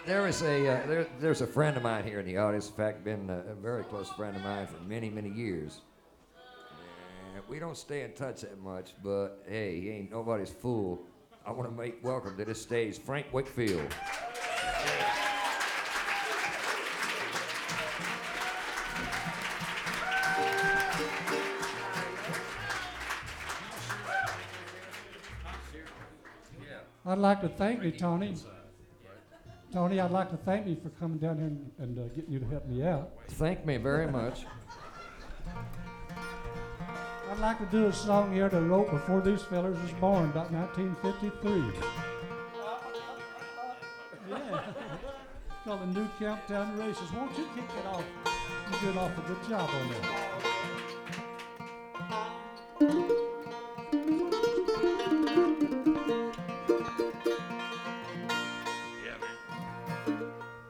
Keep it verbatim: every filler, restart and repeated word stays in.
There is a uh, there, there's a friend of mine here in the audience. In fact, been a, a very close friend of mine for many many years. And we don't stay in touch that much, but hey, he ain't nobody's fool. I want to make welcome to this stage Frank Wakefield. I'd like to thank you, Tony. Tony, I'd like to thank you for coming down here and, and uh, getting you to help me out. Thank me very much. I'd like to do a song here that I wrote before these fellers was born, about nineteen fifty-three. Yeah. Called the New Camptown Races. Won't you kick it off? You did an awful good job on that.